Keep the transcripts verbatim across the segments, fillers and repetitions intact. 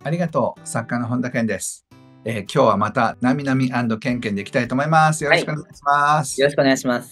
ありがとう。作家の本田健です。えー今日はまた、なみなみケンケンでいきたいと思います。よろはい。 しくお願いします。 よろしくお願いします。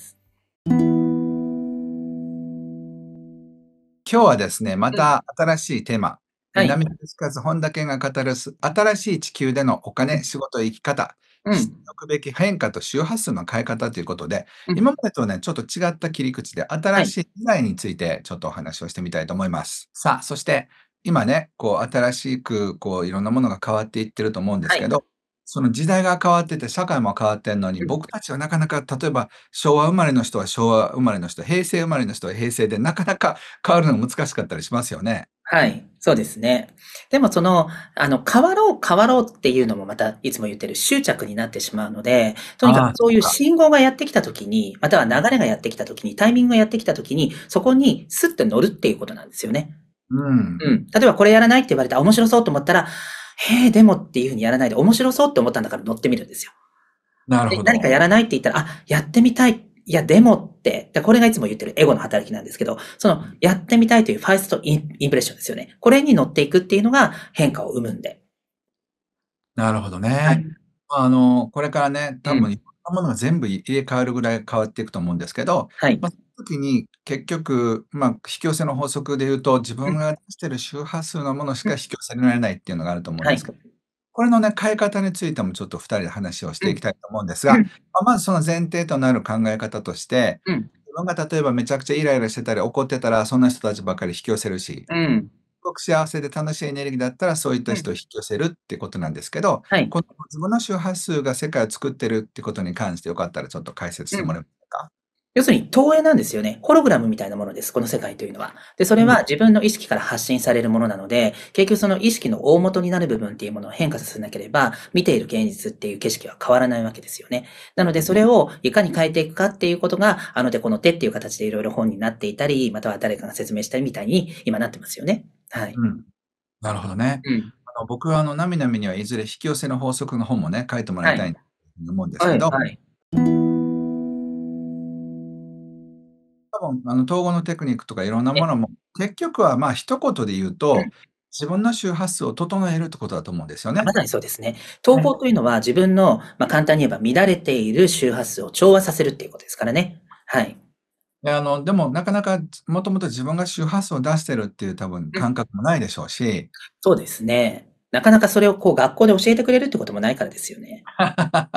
今日はですね、まうん。 た新しいテーマ、えー、 はい。 波立つかず本田健が語るす新しい地球でのお金、 うん。 仕事、生き方、知ってうん。 おくべき変化と周波数の変え方ということで、 うん。 今までとね、ちょっと違った切り口で、 はい。 新しい未来についてちょっとお話をしてみたいと思います。さあ、そして今ね、こう新しくこういろんなものが変わっていってると思うんですはい。 けど、その時代が変わってて、社会も変わってんのに、 うん。 僕たちはなかなか、例えば昭和生まれの人は昭和生まれの人、平成生まれの人は平成で、なかなか変わるのが難しかったりしますよね。 はい。そうですね。でもその、あの、変わろう変わろうっていうのもまたいつも言ってる執着になってしまうので、とにかくああ、 そういうそっか。 信号がやってきた時に、または流れがやってきた時に、タイミングがやってきた時に、そこにスッと乗るっていうことなんですよね。 うん。 うん。例えばこれやらないって言われて、あ、面白そうと思ったら、へえ、でもっていう風にやらないで、面白そうって思ったんだから乗ってみるんですよ。で、 なるほど。 何かやらないって言ったら、あ、やってみたい。いや、でもって、でこれがいつも言ってるエゴの働きなんですけど、その、やってみたいというファーストインインプレッションですよね。これに乗っていくっていうのが変化を生むんで。 なるほどね。 はい。 あの、これからね、多うん。 分いろんなものが全部入れ替わるぐらい変わっていくと思うんですけど、 はい。 ま、その時に結局、ま、引き寄せの法則で言うと、自うん。 分が出してる周波数のものしか引き寄せられないっていうのがあると思うんはい。 ですけど、これのね、変え方についてもちょっとふたりで話をしうん。 ていきたいと思うんですが、 うん。 ま、まずその前提となる考え方として、 うん。 自分が例えばめちゃくちゃイライラしてたり怒ってたら、そんな人たちばっかり引き寄せるし、 うん。 すごく幸せで楽しいエネルギーだったら、そういったうん。 人を引き寄せるってことなんですけど、 はい。 この自分の周波数が世界を作ってるってことに関してよかったらちょっと解説しうん。 てもらえますか？ 要するに投影なんですよね。ホログラムみたいなものです、この世界というのは。で、それうん、 は自分の意識から発信されるものなので、結局その意識の大元になる部分っていうものを変化させなければ、見ている現実っていう景色は変わらないわけですよね。なので、それをいかに変えていくかっていうことが、あの手この手っていう形でいろいろ本になっていたり、または誰かが説明したりみたいに今なってますよね。はい。 うん。なるほどね。 うん。 あの、僕はあの、なみなみにはいずれ引き寄せの法則の本もね、書いてもらいはい。 たいというふうに思うんですはい。 けど、 はい。 多分あの、統合のテクニックとかいろんなえ、 ものも、結局はまあ、一言で言ううん。 と、自分の周波数を整えるってことだと思うんですよあ、まね。 さにそうですね。統ね。 合というのは自分の、まあ、簡単に言えば乱れている周波数を調和させるっていうことですからね。はい。 で、あの、でもなかなか、もともと自分が周波数を出してるっていう多分うん。 感覚もないでしょうし、 そうですね。なかなかそれをこう学校で教えてくれるってこともないからですよね。うん。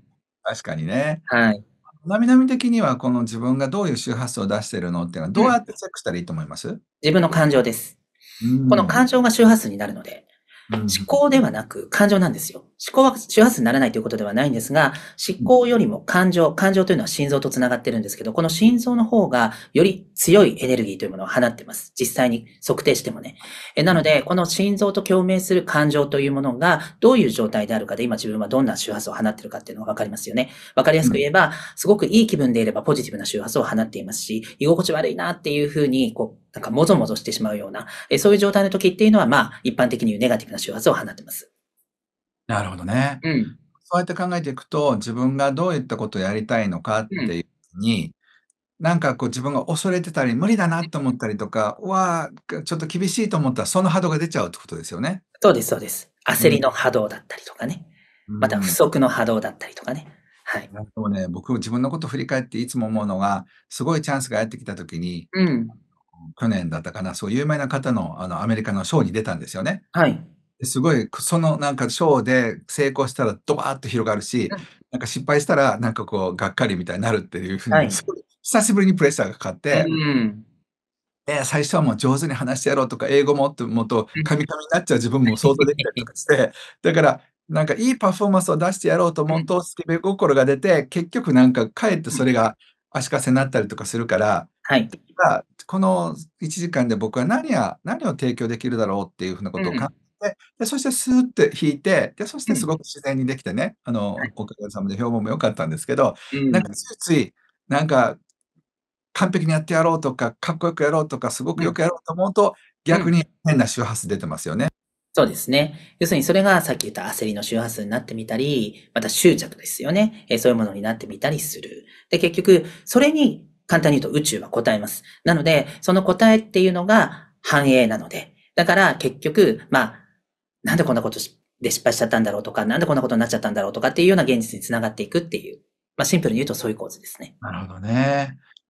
確かにね。 はい。 なみなみ的には、この自分がどういう周波数を出してるのっていうのは、 うん。 どうやってチェックしたらいいと思います？ 自分の感情です。 うーん。 この感情が周波数になるので、 うん、 思考ではなく感情なんですよ。思考は周波数にならないということではないんですが、思うん、 考よりも感情、感情というのは心臓とつながってるんですけど、この心臓の方がより強いエネルギーというものを放っています。実際に測定してもね。えなうん。 ので、この心臓と共鳴する感情というものがどういう状態であるかで、今自分はどんな周波数を放っているかっていうのがわかりますよね。わかりやうん。 すく言えば、すごくいい気分でいればポジティブな周波数を放っていますし、居心地悪いなっていうふうに、こう、なんかもぞもぞしてしまうような、えそういう状態の時っていうのは、まあ、一般的に言うネガティブな周波数を放ってます。 なるほどね。 うん。 そうやって考えていくと、自分がどういったことをやりたいのかっうん。 ていうに、なんかこう自分が恐れてたり、無理だなと思ったりとか、うわあ、ちょっと厳しいと思ったら、その波動が出ちゃうってことですよね。 そうですそうです。 うん、 焦りの波動だったりとかね。また不うん。 足の波動だったりとかね。はい。 でもね、僕自分のことを振り返っていつも思うのが、すごいチャンスがやってきた時に、 うん。 去年だったかな、そう有名な方のあのアメリカのショーに出たんですよね。 はい。 ですごい、そのなんかショーで成功したらドバーッと広がるし、 うん。 なんか失敗したらなんかこうがっかりみたいになるっていう風に、 はい。 すごい久しぶりにプレッシャーがかかっうて、 ん。 え、最初はもう上手に話してやろうとか、英語もってもっとうん。 カミカミになっちゃう自分も想像できたりとかして、だから、なんかいいパフォーマンスを出してやろうとうん。 思うと、スケベ心が出て、結局なんかかえってうん。 それが足かせになったりとかするから、 はい。 が、このいちじかんで僕は何や何を提供できるだろうっていう風なことを考うん。 えて、で、そしてスーって弾いて、で、そしうん。 てすごく自然にできてね、あの、 はい。 おかげさまで評判も良かったんですけど、なんかうん。 ついつい、なんか完璧にやってやろうとか、かっこよくやろうとか、すごくうん。 よくやろうと思うと、 うん。 逆に変な周波数出てますよね。 そうですね。要するにそれがさっき言った焦りの周波数になってみたり、また執着ですよね。えーそういうものになってみたりする。で、結局、それに簡単に言うと宇宙は答えます。なので、その答えっていうのが繁栄なので。だから結局、まあ、 なんでこんなことで失敗しちゃったんだろうとか、なんでこんなことになっちゃったんだろうとかっていうような現実に繋がっていくっていう、ま、シンプルに言うとそういう構図ですね。 なるほどね。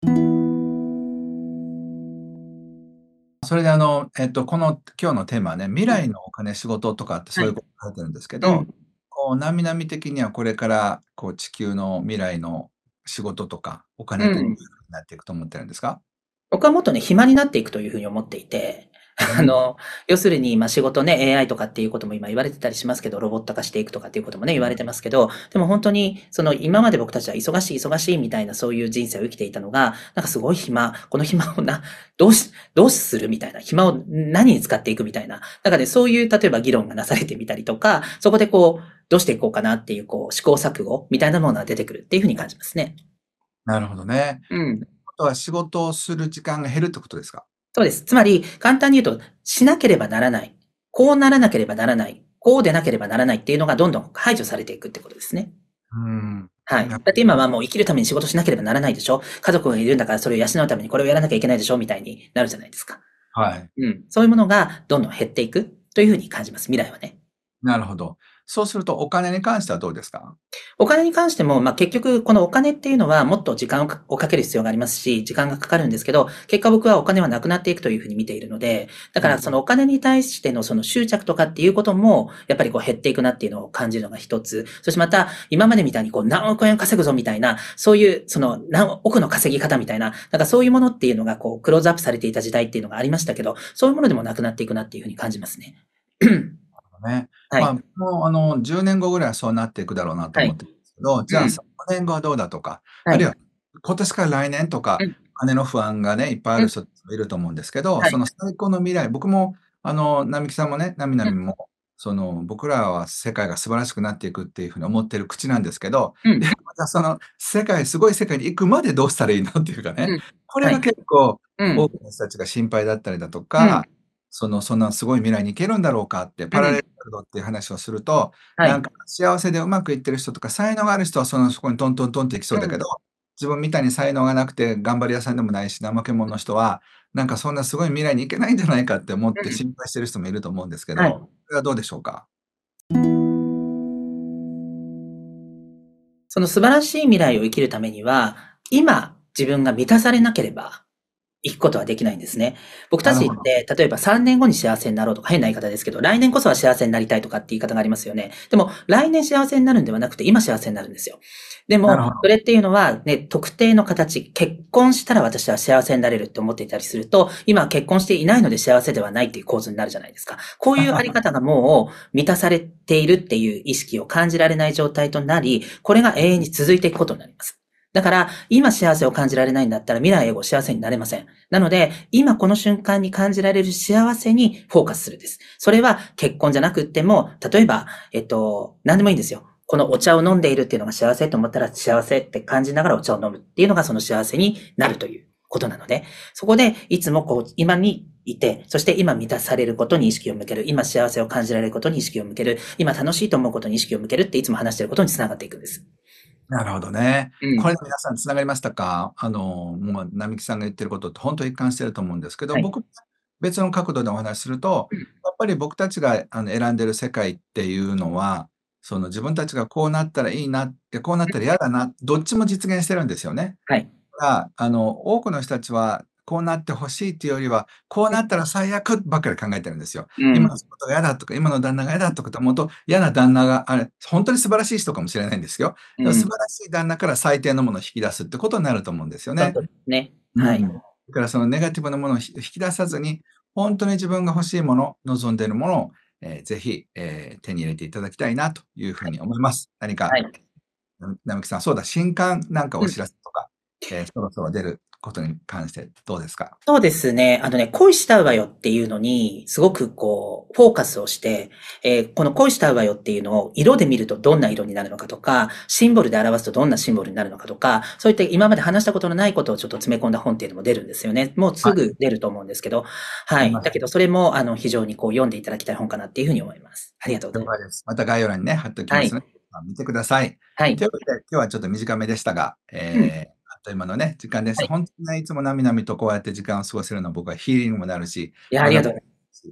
それであの、えっと、この今日のテーマはね、未うん。 来のお金、仕事とかってはい。 そういうこと書いてるんですけど、 うん。 こう、なみなみ的にはこれからこう地球の未来の仕事とか、お金ってどういううん。 風になっていくと思ってるんですか？ 僕はもっとね、暇になっていくという風に思っていて、 うん。 あの、要するに、ま、仕事ね、エーアイ とかっていうことも今言われてたりしますけど、ロボット化していくとかっていうこともね、言われてますけど、でもほんとに、その今まで僕たちは忙しい忙しいみたいなそういう人生を生きていたのが、なんかすごい暇、この暇をなどうしどうするみたいな、暇を何に使っていくみたいな、なんかね、そういう例えば議論がなされてみたりとか、そこでこう、どうしていこうかなっていうこう試行錯誤みたいなものが出てくるっていう風に感じますね。 なるほどね。 うん。 ことは仕事をする時間が減るってことですか？ そうです。つまり、簡単に言うと、しなければならない、こうならなければならない、こうでなければならないっていうのがどんどん排除されていくってことですね。 うーん。 はい。 なだって今はもう生きるために仕事しなければならないでしょ。家族がいるんだからそれを養うためにこれをやらなきゃいけないでしょみたいになるじゃないですか。 はい。 うん。そういうものがどんどん減っていくという風に感じます、未来はね。 なるほど。そうするとお金に関してはどうですか？ お金に関しても、まあ、結局このお金っていうのはもっと時間をかをかける必要がありますし、時間がかかるんですけど、結果僕はお金はなくなっていくという風に見ているので、だうん。 からそのお金に対してのその執着とかっていうことも、やっぱりこう減っていくなっていうのを感じるのが一つ。そしてまた、今までみたいにこう何億円稼ぐぞみたいな、そういうその何億の稼ぎ方みたいな、なんかそういうものっていうのがこうクローズアップされていた時代っていうのがありましたけど、そういうものでもなくなっていくなっていう風に感じますね。 ね。まあ、 はい。 もうあの、じゅうねんごぐらいはそうなっていくだろうなとはい。 思ってるんですけど、じゃあうん。 さんねんごはどうだとか、 はい。 あるいは今年から来年とか、 うん。 金の不安がね、いっぱいあうん。 る人もいると思うんですけど、 はい。 その最高の未来、僕もあの、並木さんもね、なみなうん。 みも、その、僕らは世界が素晴らしくなっていくっていう風に思ってる口なんですけど、で、 うん。 またその世界すごい世界に行くまでどうしたらいいのっていうかね、 うん。 これがはい。 結構うん。 多くの人たちが心配だったりだとうん。 か、その、そんなすごい未来に行けるんだろうかって、 うん。 パラレルワールドっていう話をすると、 はい。 なんか幸せでうまくいってる人とか、才能がある人はその、そこにトントントンって行きそうん。 うだけど、自分みたいに才能がなくて頑張り屋さんでもないし、怠け者の人は、なんかそんなすごい未来に行けないんじゃないかって思ってうん。 心配してる人もいると思うんですけはい。 ど、それはどうでしょうか？ その素晴らしい未来を生きるためには、今自分が満たされなければ行くことはできないんですね。僕たなるほど。 ちって、例えばさんねんごに幸せになろうとか変な言い方ですけど、来年こそは幸せになりたいとかって言い方がありますよね。でも、来年幸せになるんではなくて、今幸せになるんですよ。でも、 なるほど。 それっていうのはね、特定の形、結婚したら私は幸せになれるって思っていたりすると、今は結婚していないので幸せではないっていう構図になるじゃないですか。こういうあり方がもう満たされているっていう意識を感じられない状態となり、これが永遠に続いていくことになります。だから、今幸せを感じられないんだったら未来永劫幸せになれません。なので、今この瞬間に感じられる幸せにフォーカスするです。それは結婚じゃなくっても、例えば、えっと、何でもいいんですよ。このお茶を飲んでいるっていうのが幸せと思ったら幸せって感じながらお茶を飲むっていうのがその幸せになるということなので、そこでいつもこう、今にいて、そして今満たされることに意識を向ける、今幸せを感じられることに意識を向ける、今楽しいと思うことに意識を向けるっていつも話していることにつながっていくんです。 なるほどね。 うん。 これで皆さん繋がりましたか？あの、もう並木さんが言ってることってほんと一貫してると思うんですけど、 はい。 僕、別の角度でお話しすると、 うん。 やっぱり僕たちがあの選んでる世界っていうのは、その自分たちがこうなったらいいなって、こうなったら嫌だな、どっちも実現してるんですよね。 はい。 が、あの、多くの人たちは、こうなって欲しいっていうよりは、こうなったら最悪ばっかり考えてるんですよ。 うん。 今の仕事が嫌だとか、今の旦那が嫌だとかって思うと、嫌な旦那が、あれ、ほんとに素晴らしい人かもしれないんですよ。でも素うん。 晴らしい旦那から最低のものを引き出すってことになると思うんですよね。 その通りですね。はい。 うん。だからそのネガティブなものをひ引き出さずに、ほんとに自分が欲しいもの、望んでいるものを、ええ、ぜひ、ええ、手に入れていただきたいなという風に思います。何か、 はい。 な並木さん、そうだ、新刊なんかおうん。 知らせとか、ええ、そろそろ出ることに関してどうですか？ そうですね。あのね、恋したうわよっていうのに、すごくこう、フォーカスをして、えーこの恋したうわよっていうのを色で見るとどんな色になるのかとか、シンボルで表すとどんなシンボルになるのかとか、そういった今まで話したことのないことをちょっと詰め込んだ本っていうのも出るんですよね。もうすはい、 ぐ出ると思うんですけど、はい。 あります。 だけどそれも、あの、非常にこう読んでいただきたい本かなっていうふうに思います。ありがとうございます。 了解です。また概要欄にね、貼っておきはい。 ますので、ま、見てください。 はい。 というわけで、今日はちょっと短めでしたが、 うん。 ええ、あっという間のね、時間です。 はい。 ほんとにね、いつもなみなみとこうやって時間を過ごせるのは僕はヒーリングにもなるし、 いや、ありがとう学びにもなるし、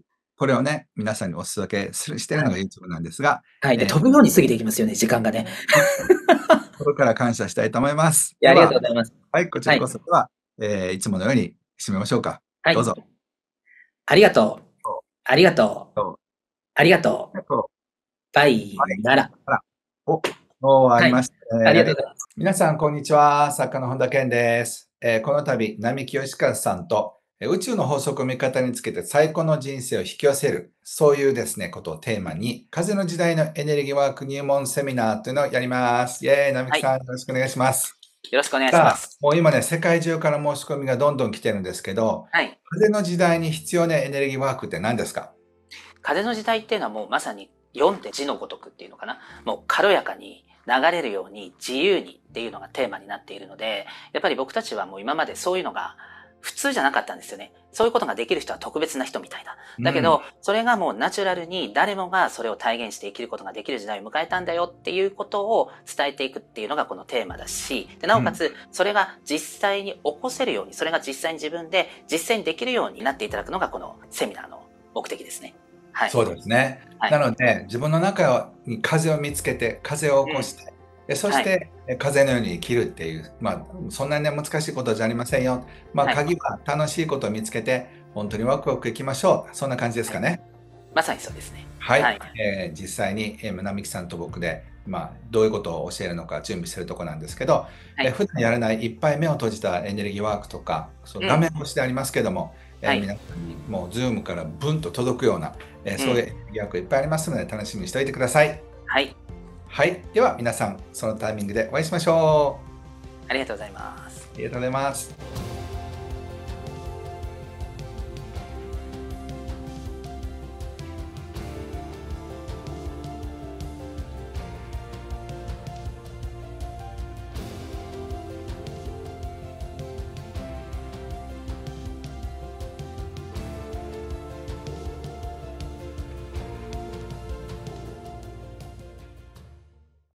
これをね、皆さんにお届けするしているのが YouTube なんですが、 はい。で、 えー飛ぶように過ぎていきますよね、時間がね。 心から感謝したいと思います。 いや、ありがでは、 とうございます。 はい、こちはい。 らこそ。では、えーいつものように締めましょうか。 はい。 どうぞ。 ありがとう。 そう。 ありがとう。 そう。 ありがとう。 ありがとう。 バイはい。 なら。 あら、お、もう終わはい。 りましたね。 ありありがとうございます。 皆さん、こんにちは。作家の本田健です。えーこの度、並木義和さんと、えー宇宙の法則を味方につけて最高の人生を引き寄せる、そういうですね、ことをテーマに、風の時代のエネルギーワーク入門セミナーというのをやります。イェーイ、並はい。 木さん、よろしくお願いします。 よろしくお願いしさあ、 ます。 もう今ね、世界中から申し込みがどんどん来てるんですけど、 はい。 風の時代に必要なエネルギーワークって何ですか？ 風の時代っていうのはもうまさに読んで字のごとくっていうのかな。もう軽やかに流れるように自由にっていうのがテーマになっているので、やっぱり僕たちはもう今までそういうのが普通じゃなかったんですよね。そういうことができる人は特別な人みたいな。だけうん。 ど、それがもうナチュラルに誰もがそれを体現して生きることができる時代を迎えたんだよっていうことを伝えていくっていうのがこのテーマだし、でなおうん。 かつそれが実際に起こせるように、それが実際に自分で実践できるようになっていただくのがこのセミナーの目的ですね。はい。 そうですね。 は。 ないので、自分の中に風を見つけて、風を起こしうん。 て、で、そしはい。 て、え風のように生きるっていう、まあ、そんなにね、難しいことじゃありませんよ。まあ、 はい。 鍵は楽しいことを見つけて、本当にワクワクいきましょう。そんな感じですはい。 かね。 まさにそうですね。 は。 はいい。 えー実際に、えー、並木さんと僕で、まあ、どういうことを教えるのか準備してるとこなんですけど、 はえーい。 普段やらないいっぱい目を閉じたエネルギーワークとか、そう画うん。 面越しでありますけども、えはい。 ー皆さんにもう Zoom からブンと届くような、えーう。 そういうんエネルギーワークいっぱいありますので、楽しみにしておいてください。 はい。 はい。では皆さん、そのタイミングでお会いしましょありがとうございます。 う。ありがとうございます。